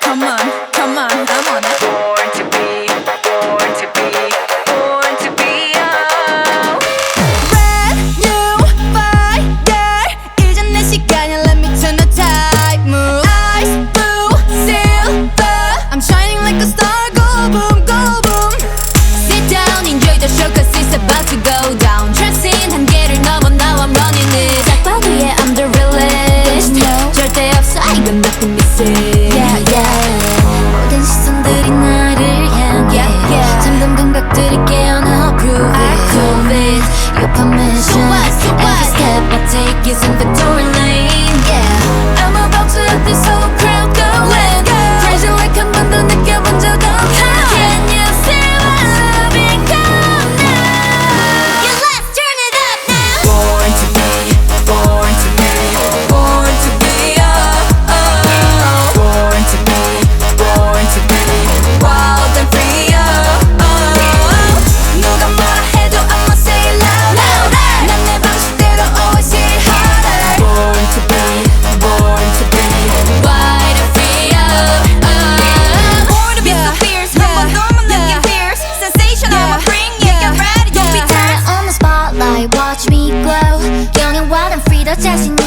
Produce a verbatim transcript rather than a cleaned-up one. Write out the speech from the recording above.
Come on, come on, I'm on it. Born to be, born to be, born to be oh. Brand new fire. 이젠 내 시간이야. Let me turn the tide. Move. Ice blue, silver. I'm shining like a star. Go boom, go boom. Sit down, enjoy the show 'cause it's about to go down. Dressing 한계를 넘어 now I'm running it. 짝방 위에 I'm the realest. No. 절대 없어 이건 nothing missing. Yeah, yeah. 모든 시선들이 나를 향해. Yeah, yeah. 잠든 감각들이 깨어나 prove it. I prove it. Your permission. So what, so what? Every step I take is in the door lane. Yeah. I'm about to let this whole crowd go. Let's go. Crazy like 한 번도 느껴본 적 없어. Can you feel my loving come now? Yeah, let's turn it up now. Born to be, born to be, born to be oh, oh. Born to be, born to be, wild and free oh, oh. 누가 뭐라 해도 I'ma say it louder. 난 내 방식대로 always hit harder. Born to be, born to be, Wild and free, oh, oh. born to be so fierce. 한 번 넘은 느낌 fierce. Sensation I'ma bring it. Get ready, don't be tense. on the spotlight, watch me glow. Young and wild and free, 더 자신